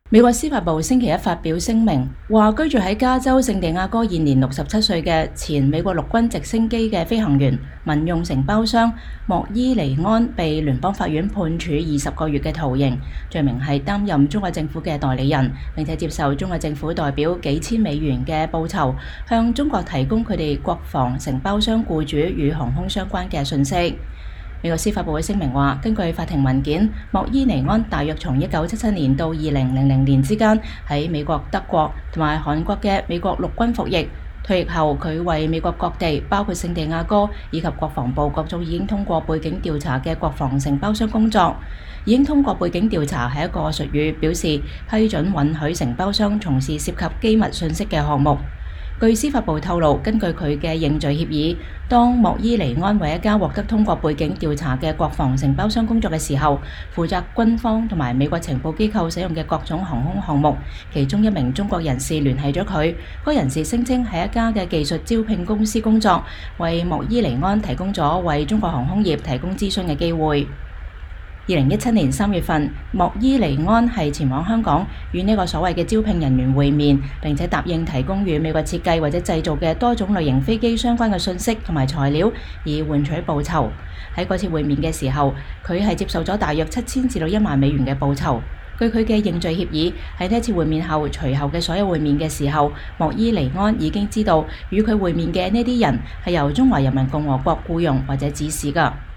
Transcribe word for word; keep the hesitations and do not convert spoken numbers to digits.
美國司法部星期一發表聲明，話居住喺加州聖地亞哥現年六十七歲嘅前美國陸軍直升機嘅飛行員、民用承包商莫伊尼安被聯邦法院判處二十個月嘅徒刑，罪名係擔任中國政府嘅代理人，並且接受中國政府代表幾千美元嘅報酬，向中國提供佢哋國防承包商僱主與航空相關嘅信息。美國司法部嘅聲明話，根據法庭文件，莫伊尼安大約從一九七七年到二零零零年之間喺美國、德國同埋韓國嘅美國陸軍服役。退役後，佢為美國各地，包括聖地亞哥以及國防部各種已經通過背景調查嘅國防承包商工作。已經通過背景調查係一個術語，表示批准允許承包商從事涉及機密信息嘅項目。據司法部透露，根據佢嘅認罪協議，當莫伊尼安為一家獲得通過背景調查嘅國防承包商工作嘅時候，負責軍方同埋美國情報機構使用嘅各種航空項目。其中一名中國人士聯繫咗佢，該人士聲稱喺一家嘅技術招聘公司工作，為莫伊尼安提供咗為中國航空業提供諮詢嘅機會。二零一七年三月份，莫伊尼安係前往香港與呢個所謂嘅招聘人員會面，並且答應提供與美國設計或者製造嘅多種類型飛機相關嘅信息同埋材料，以換取報酬。喺嗰次會面嘅時候，佢係接受咗大約七千至到一萬美元嘅報酬。據佢嘅認罪協議，喺呢一次會面後，隨後嘅所有會面嘅時候，莫伊尼安已經知道與佢會面嘅呢啲人係由中華人民共和國僱傭或者指使㗎。